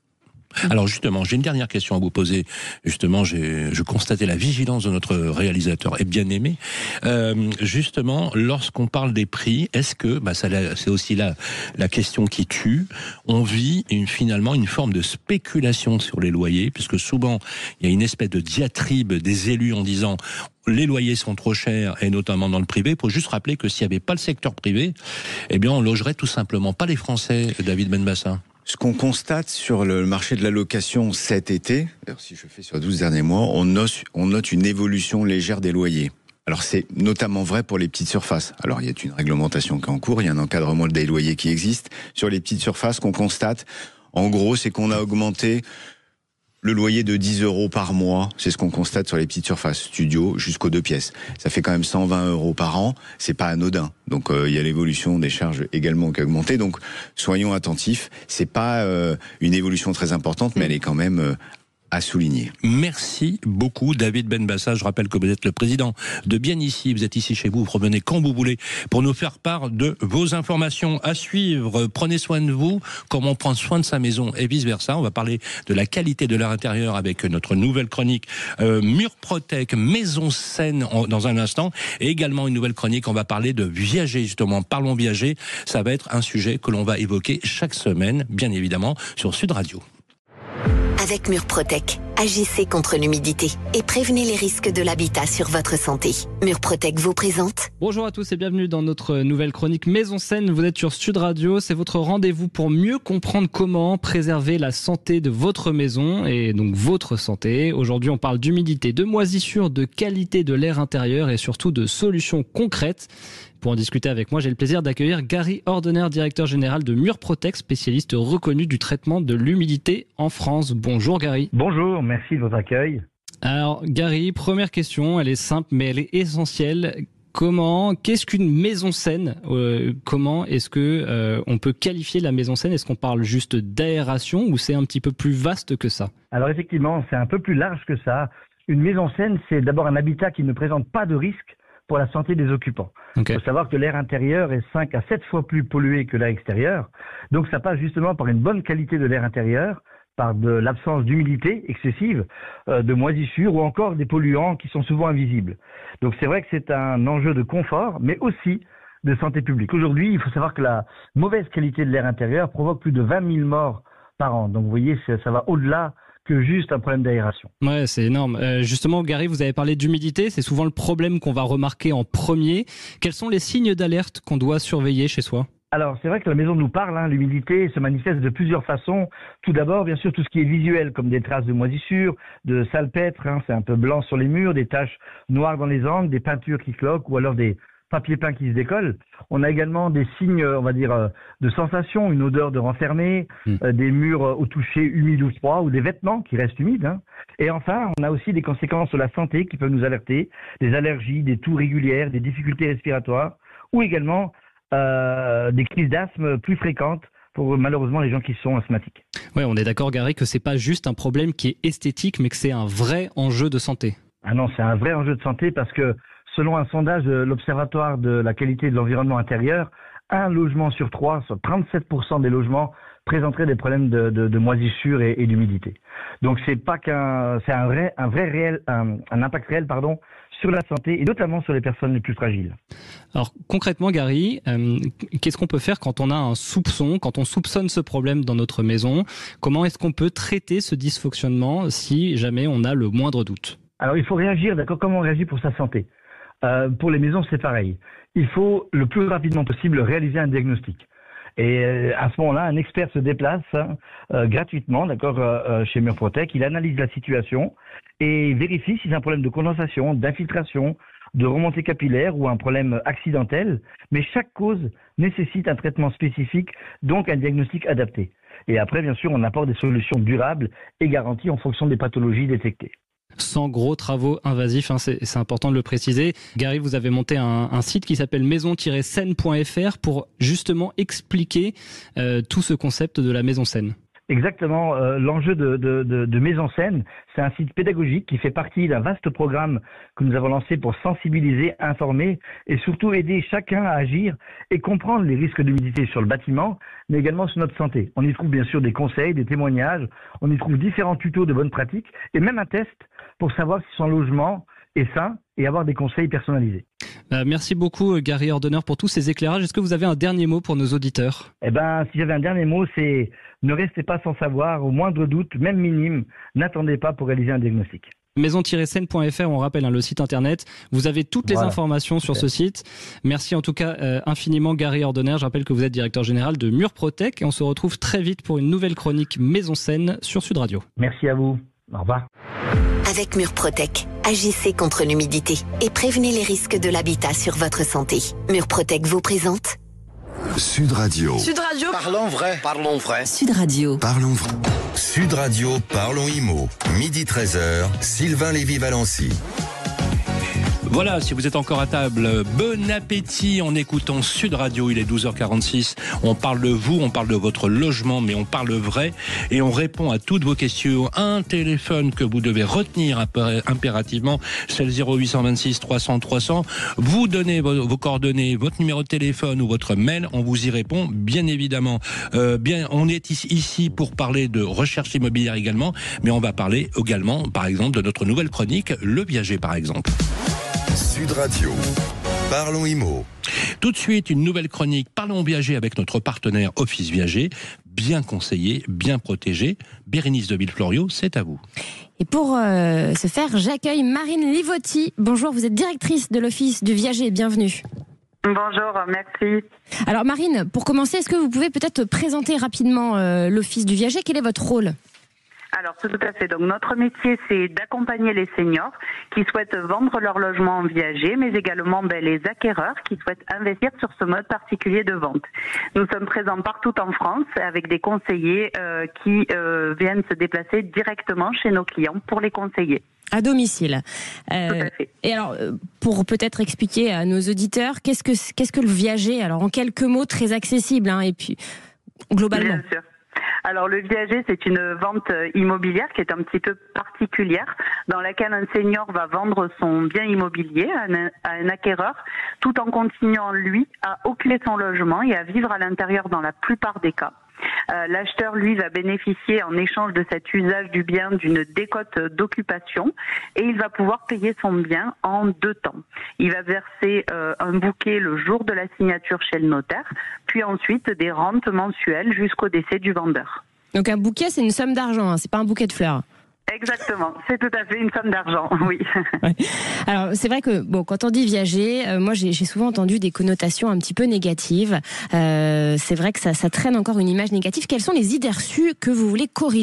Alors justement, j'ai une dernière question à vous poser. Justement, je constatais la vigilance de notre réalisateur et bien aimé. Justement, lorsqu'on parle des prix, est-ce que, c'est aussi la question qui tue, on vit finalement une forme de spéculation sur les loyers, puisque souvent, il y a une espèce de diatribe des élus en disant les loyers sont trop chers, et notamment dans le privé. Il faut juste rappeler que s'il n'y avait pas le secteur privé, on logerait tout simplement pas les Français, David Benbassa. Ce qu'on constate sur le marché de la location cet été, si je fais sur 12 derniers mois, on note une évolution légère des loyers. Alors c'est notamment vrai pour les petites surfaces. Alors il y a une réglementation qui est en cours, il y a un encadrement des loyers qui existe. Sur les petites surfaces, qu'on constate, en gros, c'est qu'on a augmenté le loyer de 10 € par mois, c'est ce qu'on constate sur les petites surfaces, studio jusqu'aux 2 pièces. Ça fait quand même 120 € par an, c'est pas anodin. Donc il y a l'évolution des charges également qui a augmenté. Donc soyons attentifs, c'est pas une évolution très importante, mais elle est quand même à souligner. Merci beaucoup David Benbassa. Je rappelle que vous êtes le président de Bien Ici. Vous êtes ici chez vous revenez quand vous voulez pour nous faire part de vos informations à suivre. Prenez soin de vous comme on prend soin de sa maison et vice versa. On va parler de la qualité de l'air intérieur avec notre nouvelle chronique Murprotec, maison saine dans un instant, et également une nouvelle chronique. On va parler de viager, justement. Parlons viager. Ça va être un sujet que l'on va évoquer chaque semaine, bien évidemment, sur Sud Radio. Avec Murprotec, agissez contre l'humidité et prévenez les risques de l'habitat sur votre santé. Murprotec vous présente. Bonjour à tous et bienvenue dans notre nouvelle chronique Maison Saine. Vous êtes sur Sud Radio, c'est votre rendez-vous pour mieux comprendre comment préserver la santé de votre maison et donc votre santé. Aujourd'hui, on parle d'humidité, de moisissure, de qualité de l'air intérieur et surtout de solutions concrètes. Pour en discuter avec moi, j'ai le plaisir d'accueillir Gary Ordener, directeur général de Murprotec, spécialiste reconnu du traitement de l'humidité en France. Bonjour Gary. Bonjour, merci de votre accueil. Alors Gary, première question, elle est simple mais elle est essentielle. Qu'est-ce qu'une maison saine ? Comment est-ce que on peut qualifier la maison saine ? Est-ce qu'on parle juste d'aération ou c'est un petit peu plus vaste que ça ? Alors effectivement, c'est un peu plus large que ça. Une maison saine, c'est d'abord un habitat qui ne présente pas de risque pour la santé des occupants. Okay. Il faut savoir que l'air intérieur est 5 à 7 fois plus pollué que l'air extérieur. Donc ça passe justement par une bonne qualité de l'air intérieur, par de l'absence d'humidité excessive, de moisissure ou encore des polluants qui sont souvent invisibles. Donc c'est vrai que c'est un enjeu de confort, mais aussi de santé publique. Aujourd'hui, il faut savoir que la mauvaise qualité de l'air intérieur provoque plus de 20 000 morts par an. Donc vous voyez, ça va au-delà que juste un problème d'aération. Ouais, c'est énorme. Justement, Gary, vous avez parlé d'humidité, c'est souvent le problème qu'on va remarquer en premier. Quels sont les signes d'alerte qu'on doit surveiller chez soi ? Alors, c'est vrai que la maison nous parle, l'humidité se manifeste de plusieurs façons. Tout d'abord, bien sûr, tout ce qui est visuel, comme des traces de moisissure, de salpêtre, c'est un peu blanc sur les murs, des taches noires dans les angles, des peintures qui cloquent ou alors des papier peint qui se décolle. On a également des signes, on va dire, de sensation, une odeur de renfermé, des murs au toucher humides ou froids, ou des vêtements qui restent humides. Et enfin, on a aussi des conséquences sur la santé qui peuvent nous alerter, des allergies, des toux régulières, des difficultés respiratoires, ou également des crises d'asthme plus fréquentes pour malheureusement les gens qui sont asthmatiques. Ouais, on est d'accord, Gary, que c'est pas juste un problème qui est esthétique, mais que c'est un vrai enjeu de santé. Ah non, c'est un vrai enjeu de santé parce que selon un sondage de l'Observatoire de la qualité de l'environnement intérieur, un logement sur 3, soit 37% des logements, présenteraient des problèmes de moisissure et d'humidité. Donc c'est un impact réel, sur la santé et notamment sur les personnes les plus fragiles. Alors concrètement, Gary, qu'est-ce qu'on peut faire quand on a un soupçon, quand on soupçonne ce problème dans notre maison ? Comment est-ce qu'on peut traiter ce dysfonctionnement si jamais on a le moindre doute ? Alors il faut réagir, d'accord ? Comment on réagit pour sa santé ? Pour les maisons, c'est pareil. Il faut le plus rapidement possible réaliser un diagnostic. Et à ce moment-là, un expert se déplace gratuitement, chez Murprotec. Il analyse la situation et vérifie si c'est un problème de condensation, d'infiltration, de remontée capillaire ou un problème accidentel. Mais chaque cause nécessite un traitement spécifique, donc un diagnostic adapté. Et après, bien sûr, on apporte des solutions durables et garanties en fonction des pathologies détectées. Sans gros travaux invasifs, c'est important de le préciser. Gary, vous avez monté un site qui s'appelle maison-saine.fr pour justement expliquer tout ce concept de la maison saine. Exactement. L'enjeu de Maison Saine, c'est un site pédagogique qui fait partie d'un vaste programme que nous avons lancé pour sensibiliser, informer et surtout aider chacun à agir et comprendre les risques d'humidité sur le bâtiment, mais également sur notre santé. On y trouve bien sûr des conseils, des témoignages, on y trouve différents tutos de bonnes pratiques et même un test pour savoir si son logement est sain et avoir des conseils personnalisés. Merci beaucoup Gary Ordener pour tous ces éclairages. Est-ce que vous avez un dernier mot pour nos auditeurs ? Si j'avais un dernier mot, c'est ne restez pas sans savoir, au moindre doute, même minime, n'attendez pas pour réaliser un diagnostic. Maison-saine.fr, on rappelle le site internet. Vous avez toutes les informations sur ce site. Merci en tout cas infiniment Gary Ordener. Je rappelle que vous êtes directeur général de Murprotec et on se retrouve très vite pour une nouvelle chronique Maison Saine sur Sud Radio. Merci à vous. Au revoir. Avec Murprotec, agissez contre l'humidité et prévenez les risques de l'habitat sur votre santé. Murprotec vous présente Sud Radio. Sud Radio. Parlons vrai. Parlons vrai. Sud Radio. Parlons vrai. Sud Radio, parlons IMO. Midi 13h, Sylvain Lévy-Valency. Voilà, si vous êtes encore à table, bon appétit en écoutant Sud Radio, il est 12h46. On parle de vous, on parle de votre logement, mais on parle vrai et on répond à toutes vos questions. Un téléphone que vous devez retenir impérativement, c'est le 0826 300 300. Vous donnez vos coordonnées, votre numéro de téléphone ou votre mail, on vous y répond, bien évidemment. On est ici pour parler de recherche immobilière également, mais on va parler également, par exemple, de notre nouvelle chronique, Le Viager, par exemple. Sud Radio. Parlons IMO. Tout de suite, une nouvelle chronique Parlons Viager avec notre partenaire Office Viager. bien conseillé, bien protégé. Bérénice de Villefloriot, c'est à vous. Et pour ce faire, j'accueille Marine Livotti. Bonjour, vous êtes directrice de l'Office du Viager, bienvenue. Bonjour, merci. Alors Marine, pour commencer, est-ce que vous pouvez peut-être présenter rapidement l'Office du Viager? Quel est votre rôle? Alors tout à fait. Donc notre métier, c'est d'accompagner les seniors qui souhaitent vendre leur logement en viager, mais également les acquéreurs qui souhaitent investir sur ce mode particulier de vente. Nous sommes présents partout en France avec des conseillers qui viennent se déplacer directement chez nos clients pour les conseiller. À domicile. Tout à fait. Et alors, pour peut-être expliquer à nos auditeurs, qu'est-ce que le viager? Alors en quelques mots, très accessible, et puis globalement. Bien sûr. Alors le viager, c'est une vente immobilière qui est un petit peu particulière, dans laquelle un senior va vendre son bien immobilier à un acquéreur, tout en continuant lui à occuper son logement et à vivre à l'intérieur dans la plupart des cas. L'acheteur, lui, va bénéficier en échange de cet usage du bien d'une décote d'occupation et il va pouvoir payer son bien en 2 temps. Il va verser un bouquet le jour de la signature chez le notaire, puis ensuite des rentes mensuelles jusqu'au décès du vendeur. Donc un bouquet, c'est une somme d'argent, c'est pas un bouquet de fleurs. Exactement, c'est tout à fait une somme d'argent, oui. Ouais. Alors c'est vrai que quand on dit viager, moi j'ai souvent entendu des connotations un petit peu négatives. C'est vrai que ça traîne encore une image négative. Quelles sont les idées reçues que vous voulez corriger ?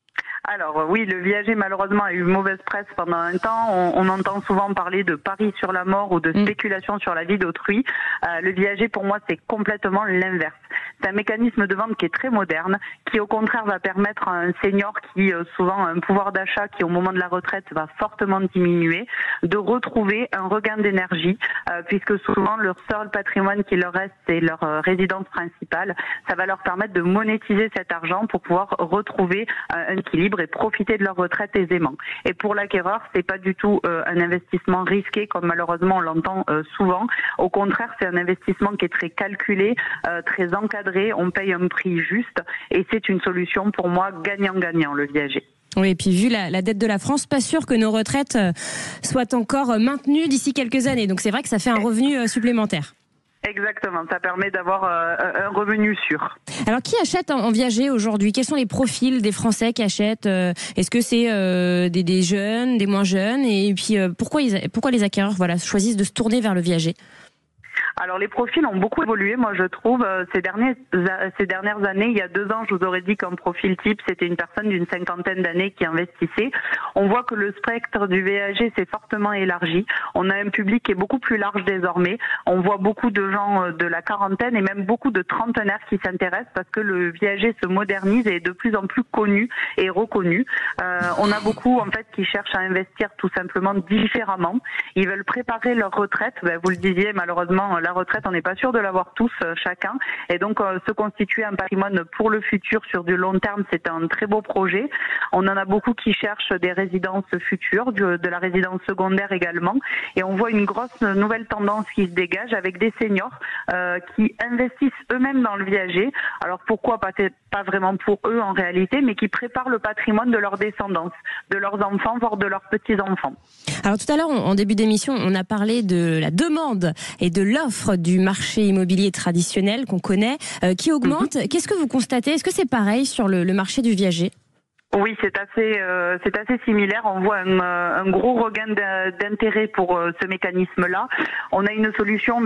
Alors oui, le viager malheureusement a eu mauvaise presse pendant un temps. On entend souvent parler de paris sur la mort ou de spéculation sur la vie d'autrui. Le viager, pour moi, c'est complètement l'inverse. C'est un mécanisme de vente qui est très moderne, qui au contraire va permettre à un senior qui souvent a un pouvoir d'achat qui au moment de la retraite va fortement diminuer, de retrouver un regain d'énergie, puisque souvent leur seul patrimoine qui leur reste, c'est leur résidence principale. Ça va leur permettre de monétiser cet argent pour pouvoir retrouver un équilibre et profiter de leur retraite aisément. Et pour l'acquéreur, c'est pas du tout un investissement risqué comme malheureusement on l'entend souvent. Au contraire, c'est un investissement qui est très calculé, très encadré. On paye un prix juste et c'est une solution pour moi gagnant-gagnant, le viager. Oui, et puis vu la dette de la France, pas sûr que nos retraites soient encore maintenues d'ici quelques années. Donc c'est vrai que ça fait un revenu supplémentaire. Exactement, ça permet d'avoir un revenu sûr. Alors qui achète en viager aujourd'hui? Quels sont les profils des Français qui achètent? Est-ce que c'est des jeunes, des moins jeunes? Et puis pourquoi les acquéreurs choisissent de se tourner vers le viager? Alors les profils ont beaucoup évolué, moi je trouve, ces dernières années. Il y a 2 ans, je vous aurais dit qu'un profil type, c'était une personne d'une 50aine d'années qui investissait. On voit que le spectre du viager s'est fortement élargi. On a un public qui est beaucoup plus large désormais. On voit beaucoup de gens de la quarantaine et même beaucoup de trentenaires qui s'intéressent parce que le viager se modernise et est de plus en plus connu et reconnu. On a beaucoup en fait qui cherchent à investir tout simplement différemment. Ils veulent préparer leur retraite. Vous le disiez, malheureusement, la retraite, on n'est pas sûr de l'avoir tous, chacun. Et donc, se constituer un patrimoine pour le futur sur du long terme, c'est un très beau projet. On en a beaucoup qui cherchent des résidences futures, de la résidence secondaire également. Et on voit une grosse nouvelle tendance qui se dégage avec des seniors qui investissent eux-mêmes dans le viager. Alors, pourquoi pas vraiment pour eux en réalité, mais qui préparent le patrimoine de leur descendance, de leurs enfants, voire de leurs petits-enfants. Alors tout à l'heure, en début d'émission, on a parlé de la demande et de l'offre du marché immobilier traditionnel qu'on connaît, qui augmente. Qu'est-ce que vous constatez? Est-ce que c'est pareil sur le marché du viager? Oui, c'est assez similaire. On voit un gros regain d'intérêt pour ce mécanisme-là. On a une solution,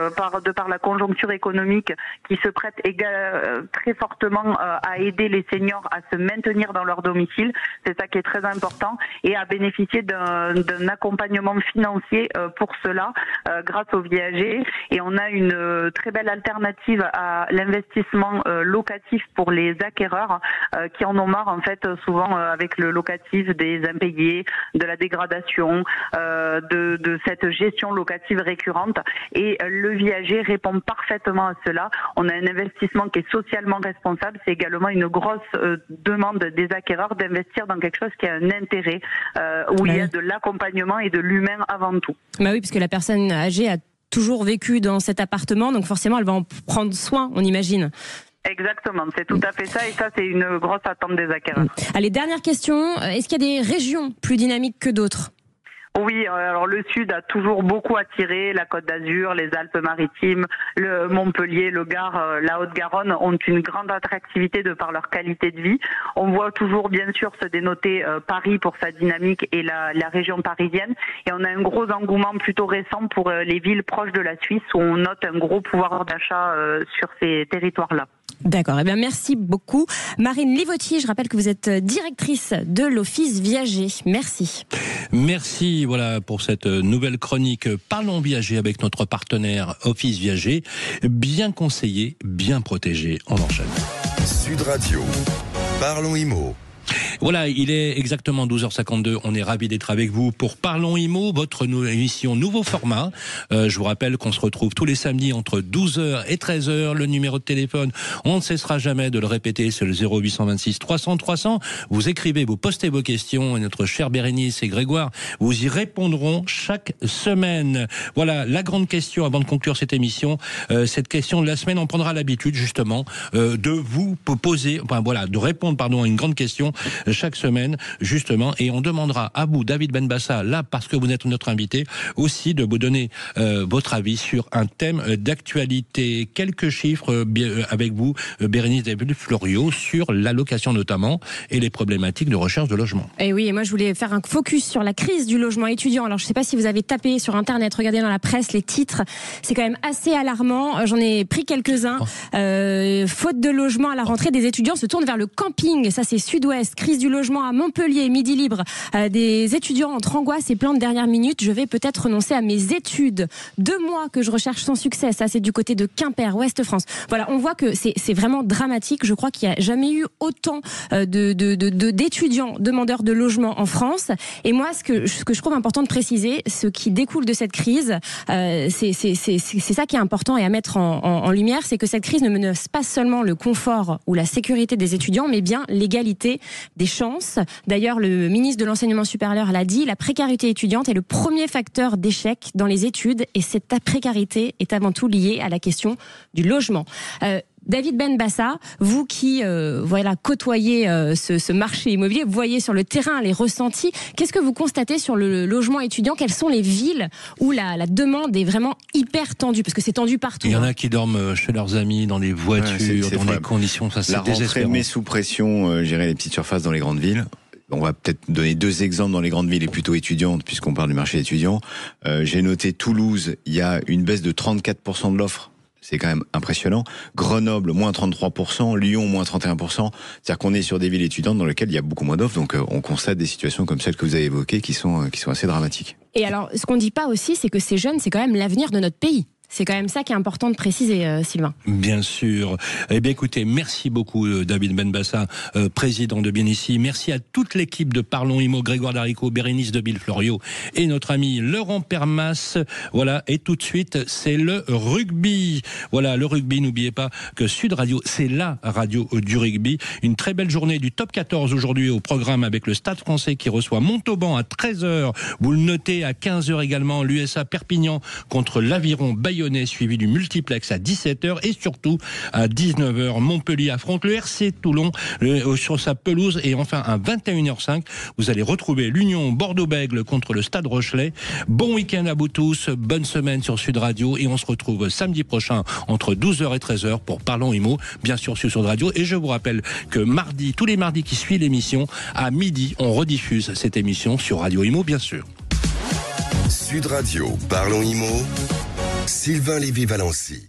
de par la conjoncture économique, qui se prête très fortement à aider les seniors à se maintenir dans leur domicile. C'est ça qui est très important, et à bénéficier d'un accompagnement financier pour cela, grâce au viager. Et on a une très belle alternative à l'investissement locatif pour les acquéreurs qui en ont marre en fait. Souvent avec le locatif des impayés, de la dégradation, de cette gestion locative récurrente. Et le viager répond parfaitement à cela. On a un investissement qui est socialement responsable. C'est également une grosse demande des acquéreurs d'investir dans quelque chose qui a un intérêt, où il y a de l'accompagnement et de l'humain avant tout. Oui, puisque la personne âgée a toujours vécu dans cet appartement, donc forcément elle va en prendre soin, on imagine. Exactement, c'est tout à fait ça, et ça c'est une grosse attente des acquéreurs. Allez, dernière question, est-ce qu'il y a des régions plus dynamiques que d'autres ? Oui, alors le Sud a toujours beaucoup attiré, la Côte d'Azur, les Alpes-Maritimes, le Montpellier, le Gard, la Haute-Garonne ont une grande attractivité de par leur qualité de vie. On voit toujours bien sûr se dénoter Paris pour sa dynamique et la région parisienne, et on a un gros engouement plutôt récent pour les villes proches de la Suisse où on note un gros pouvoir d'achat sur ces territoires-là. D'accord, eh bien merci beaucoup. Marine Livotti, je rappelle que vous êtes directrice de l'Office Viager. Merci. Merci voilà, pour cette nouvelle chronique Parlons Viager avec notre partenaire Office Viager. Bien conseillé, bien protégé. On enchaîne. Sud Radio, Parlons Immo. Voilà, il est exactement 12h52. On est ravis d'être avec vous pour Parlons Immo, votre émission nouveau format. Je vous rappelle qu'on se retrouve tous les samedis entre 12h et 13h. Le numéro de téléphone, on ne cessera jamais de le répéter, c'est le 0826 300 300. Vous écrivez, vous postez vos questions et notre cher Bérénice et Grégoire vous y répondront chaque semaine. Voilà, la grande question avant de conclure cette émission. Cette question de la semaine, on prendra l'habitude justement de vous poser, enfin voilà, de répondre à une grande question chaque semaine, justement, et on demandera à vous, David Benbassa, là, parce que vous êtes notre invité, aussi de vous donner votre avis sur un thème d'actualité. Quelques chiffres avec vous, Bérénice David-Florio, sur l'allocation notamment, et les problématiques de recherche de logement. Et oui, et moi je voulais faire un focus sur la crise du logement étudiant. Alors je ne sais pas si vous avez tapé sur Internet, regardez dans la presse les titres, c'est quand même assez alarmant. J'en ai pris quelques-uns. Faute de logement à la rentrée, des étudiants se tournent vers le camping, ça c'est Sud-Ouest. Crise du logement à Montpellier, Midi Libre. Des étudiants entre angoisse et plan de dernière minute. Je vais peut-être renoncer à mes études. 2 mois que je recherche sans succès. Ça, c'est du côté de Quimper, Ouest-France. Voilà, on voit que c'est vraiment dramatique. Je crois qu'il n'y a jamais eu autant d'étudiants demandeurs de logement en France. Et moi, ce que je trouve important de préciser, ce qui découle de cette crise, c'est ça qui est important et à mettre en lumière, c'est que cette crise ne menace pas seulement le confort ou la sécurité des étudiants, mais bien l'égalité des chances. D'ailleurs, le ministre de l'Enseignement supérieur l'a dit, la précarité étudiante est le premier facteur d'échec dans les études et cette précarité est avant tout liée à la question du logement. David Benbassa, vous qui côtoyez ce marché immobilier, vous voyez sur le terrain les ressentis, qu'est-ce que vous constatez sur le logement étudiant? Quelles sont les villes où la demande est vraiment hyper tendue? Parce que c'est tendu partout. Il y en a qui dorment chez leurs amis, dans des voitures, dans des conditions, ça c'est désespérant. La rentrée met sous pression, gérer les petites surfaces dans les grandes villes. On va peut-être donner 2 exemples dans les grandes villes et plutôt étudiantes, puisqu'on parle du marché étudiant. J'ai noté Toulouse, il y a une baisse de 34% de l'offre. C'est quand même impressionnant. Grenoble, moins 33%, Lyon, moins 31%. C'est-à-dire qu'on est sur des villes étudiantes dans lesquelles il y a beaucoup moins d'offres. Donc, on constate des situations comme celles que vous avez évoquées qui sont assez dramatiques. Et alors, ce qu'on ne dit pas aussi, c'est que ces jeunes, c'est quand même l'avenir de notre pays. C'est quand même ça qui est important de préciser, Sylvain. Bien sûr. Eh bien, écoutez, merci beaucoup, David Benbassa, président de Bien Ici. Merci à toute l'équipe de Parlons Immo, Grégoire Darico, Bérénice David-Florio et notre ami Laurent Permas. Voilà. Et tout de suite, c'est le rugby. Voilà, le rugby. N'oubliez pas que Sud Radio, c'est la radio du rugby. Une très belle journée du top 14 aujourd'hui au programme avec le Stade Français qui reçoit Montauban à 13h. Vous le notez à 15h également, l'USA Perpignan contre l'Aviron Bayonnais, suivi du multiplex à 17h et surtout à 19h, Montpellier affronte le RC Toulon sur sa pelouse et enfin à 21h05, vous allez retrouver l'Union Bordeaux-Bègles contre le Stade Rochelais. Bon week-end à vous tous, bonne semaine sur Sud Radio et on se retrouve samedi prochain entre 12h et 13h pour Parlons Immo, bien sûr sur Sud Radio. Et je vous rappelle que mardi, tous les mardis qui suivent l'émission, à midi, on rediffuse cette émission sur Radio Immo, bien sûr. Sud Radio, Parlons Immo, Sylvain Lévy-Valency.